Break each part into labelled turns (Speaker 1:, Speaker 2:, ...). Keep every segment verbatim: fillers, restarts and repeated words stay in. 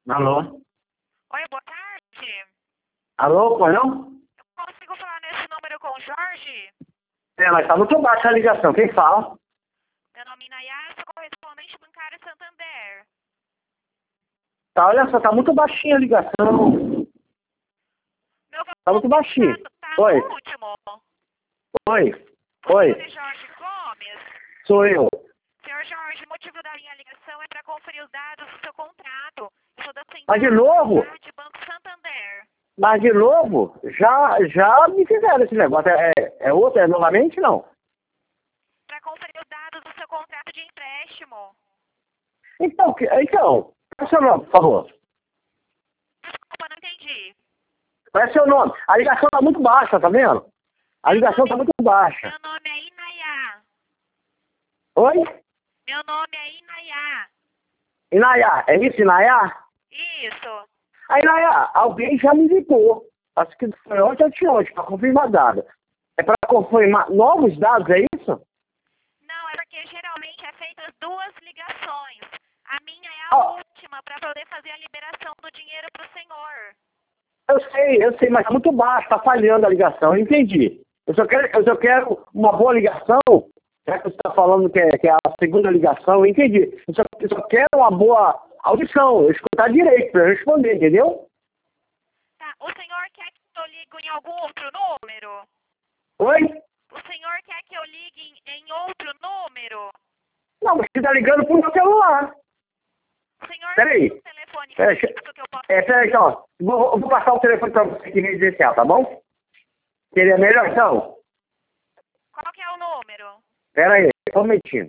Speaker 1: Alô?
Speaker 2: Oi, boa tarde.
Speaker 1: Alô, pois não?
Speaker 2: Eu consigo falar nesse número com o Jorge?
Speaker 1: É, mas tá muito baixa a ligação. Quem fala?
Speaker 2: Meu nome é Nayá, sou correspondente bancário Santander.
Speaker 1: Tá, olha só, tá muito baixinha a ligação.
Speaker 2: Meu
Speaker 1: Tá muito
Speaker 2: volume
Speaker 1: baixinho.
Speaker 2: tá, tá
Speaker 1: Oi,
Speaker 2: no último.
Speaker 1: oi,
Speaker 2: O nome é
Speaker 1: oi.
Speaker 2: Jorge Gomes.
Speaker 1: Sou eu.
Speaker 2: Senhor Jorge, o motivo da minha ligação é para conferir os dados do seu contrato. Eu sou da
Speaker 1: Mas de
Speaker 2: Central
Speaker 1: novo?
Speaker 2: de Banco Santander.
Speaker 1: Mas de novo? Já, já me fizeram esse negócio. É, é outro? É novamente, não?
Speaker 2: Para conferir os dados do seu contrato de empréstimo.
Speaker 1: Então, que- então, qual é o seu nome, por favor?
Speaker 2: Desculpa, não entendi.
Speaker 1: Qual é o seu nome? A ligação tá muito baixa, tá vendo? A
Speaker 2: Meu
Speaker 1: ligação
Speaker 2: nome,
Speaker 1: tá muito baixa.
Speaker 2: meu nome é Inayá.
Speaker 1: Oi?
Speaker 2: Meu nome é Inayá.
Speaker 1: Inayá, é isso, Inayá?
Speaker 2: Isso.
Speaker 1: Aí, Inayá, alguém já me ligou. Acho que foi ontem ou anteontem, para confirmar dados. É para confirmar novos dados, é isso?
Speaker 2: Não, é porque geralmente é feitas duas ligações. A minha é a
Speaker 1: Ó,
Speaker 2: última para poder fazer a liberação do dinheiro para o senhor.
Speaker 1: eu sei, eu sei, mas tá muito baixo, tá falhando a ligação, eu entendi. Eu só quero, eu só quero uma boa ligação, já que você está falando que é, que é a segunda ligação, eu entendi. Eu só, eu só quero uma boa audição, eu escutar direito para eu responder, entendeu?
Speaker 2: Tá, o senhor quer que eu ligue em algum outro número?
Speaker 1: Oi?
Speaker 2: O senhor quer que eu ligue em, em outro número?
Speaker 1: Não, mas você tá ligando pro meu celular.
Speaker 2: O senhor
Speaker 1: Peraí.
Speaker 2: tem um telefone
Speaker 1: Peraí,
Speaker 2: fixo que eu posso...
Speaker 1: é, peraí, então, vou, vou passar o telefone para você aqui residencial, tá bom? Seria melhor, então?
Speaker 2: Qual que é o número?
Speaker 1: Pera aí, só um minutinho.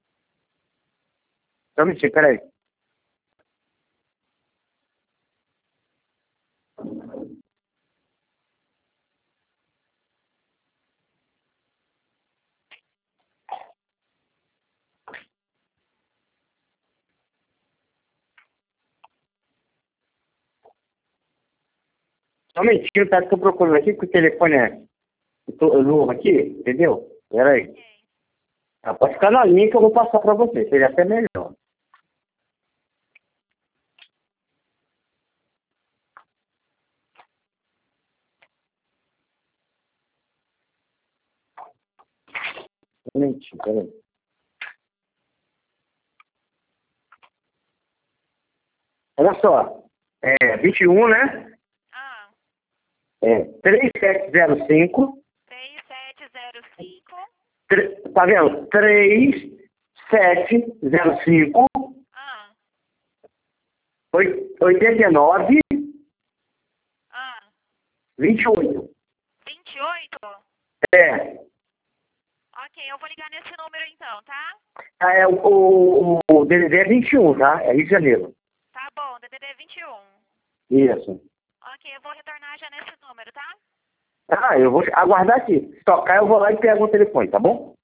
Speaker 1: Só um minutinho, pera aí. Só um minutinho, tá? Que eu tô procurando aqui, porque o telefone é eu tô- novo aqui, entendeu? Pera aí.
Speaker 2: Ok.
Speaker 1: Ah, pode ficar na linha que eu vou passar pra você, seria até melhor. Só um minutinho, pera aí. Olha só, é vinte e um, né?
Speaker 2: Ah,
Speaker 1: É três sete zero cinco,
Speaker 2: três sete zero cinco.
Speaker 1: tre- tá vendo? três sete zero cinco,
Speaker 2: Ah,
Speaker 1: oitenta e nove,
Speaker 2: ah.
Speaker 1: vinte e oito.
Speaker 2: vinte e oito?
Speaker 1: É,
Speaker 2: Ok, eu vou ligar nesse número então, tá?
Speaker 1: ah, é o, o, o D D D é vinte e um, tá? É Rio de Janeiro.
Speaker 2: Tá bom, D D D vinte e um.
Speaker 1: Isso.
Speaker 2: Ok, eu vou retornar já nesse número, tá?
Speaker 1: Ah, eu vou aguardar aqui. Se tocar, eu vou lá e pego o telefone, tá bom?